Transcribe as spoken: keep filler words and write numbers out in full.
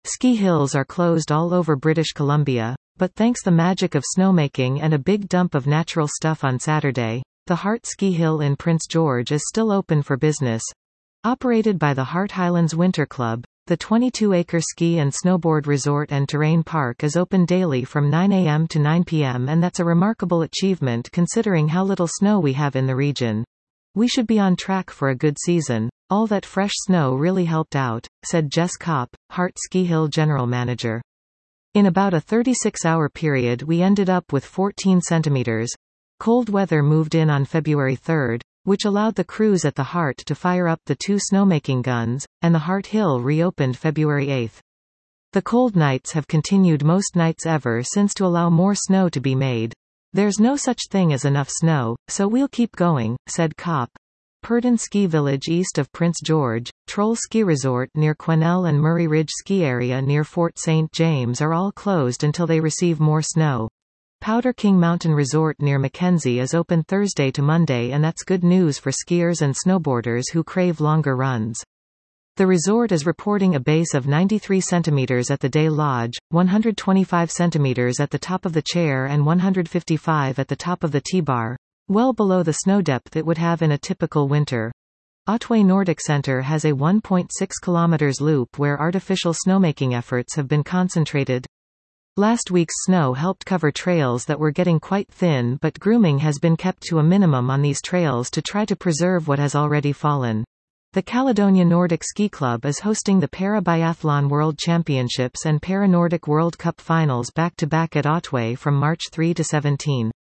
Ski hills are closed all over British Columbia, but thanks the magic of snowmaking and a big dump of natural stuff on Saturday, the Hart Ski Hill in Prince George is still open for business. Operated by the Hart Highlands Winter Club, the twenty-two acre ski and snowboard resort and terrain park is open daily from nine a m to nine p m and that's a remarkable achievement considering how little snow we have in the region. We should be on track for a good season. All that fresh snow really helped out, said Jess Kopp, Hart Ski Hill general manager. In about a thirty-six hour period we ended up with fourteen centimeters. Cold weather moved in on February third, which allowed the crews at the Hart to fire up the two snowmaking guns, and the Hart Hill reopened February eighth. The cold nights have continued most nights ever since to allow more snow to be made. There's no such thing as enough snow, so we'll keep going, said Kopp. Purdon Ski Village east of Prince George, Troll Ski Resort near Quesnel and Murray Ridge Ski Area near Fort Saint James are all closed until they receive more snow. Powder King Mountain Resort near Mackenzie is open Thursday to Monday, and that's good news for skiers and snowboarders who crave longer runs. The resort is reporting a base of ninety-three centimeters at the Day Lodge, one hundred twenty-five centimeters at the top of the chair and one hundred fifty-five at the top of the T-bar, well below the snow depth it would have in a typical winter. Otway Nordic Center has a one point six kilometers loop where artificial snowmaking efforts have been concentrated. Last week's snow helped cover trails that were getting quite thin, but grooming has been kept to a minimum on these trails to try to preserve what has already fallen. The Caledonia Nordic Ski Club is hosting the Para-Biathlon World Championships and Para-Nordic World Cup Finals back-to-back at Otway from March third to seventeenth.